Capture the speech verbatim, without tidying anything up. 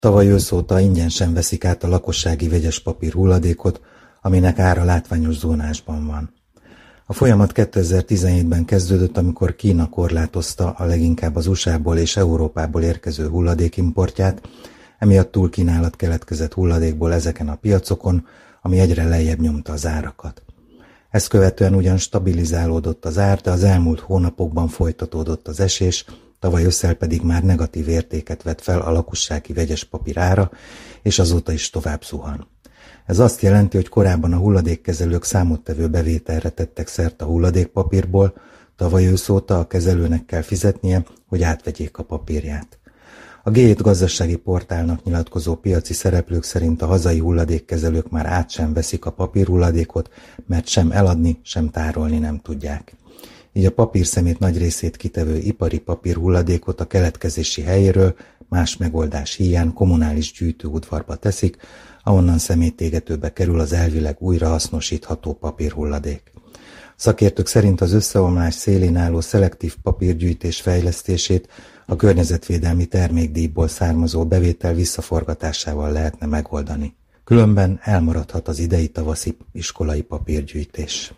Tavaly ősz óta ingyen sem veszik át a lakossági vegyes papír hulladékot, aminek ára látványos zónásban van. A folyamat kétezer-tizenhétben kezdődött, amikor Kína korlátozta a leginkább az u es á-ból és Európából érkező hulladékimportját, emiatt túlkínálat keletkezett hulladékból ezeken a piacokon, ami egyre lejjebb nyomta az árakat. Ezt követően ugyan stabilizálódott az ár, de az elmúlt hónapokban folytatódott az esés, tavaly ősszel pedig már negatív értéket vett fel a lakossági vegyes papír ára, és azóta is tovább zuhan. Ez azt jelenti, hogy korábban a hulladékkezelők számottevő bevételre tettek szert a hulladékpapírból, tavaly ősz óta a kezelőnek kell fizetnie, hogy átvegyék a papírját. A gé hét gazdasági portálnak nyilatkozó piaci szereplők szerint a hazai hulladékkezelők már át sem veszik a papírhulladékot, mert sem eladni, sem tárolni nem tudják. Így a papírszemét nagy részét kitevő ipari papírhulladékot a keletkezési helyéről más megoldás híján kommunális gyűjtőudvarba teszik, ahonnan szemétégetőbe kerül az elvileg újrahasznosítható papírhulladék. Szakértők szerint az összeomlás szélén álló szelektív papírgyűjtés fejlesztését a környezetvédelmi termékdíjból származó bevétel visszaforgatásával lehetne megoldani. Különben elmaradhat az idei tavaszi iskolai papírgyűjtés.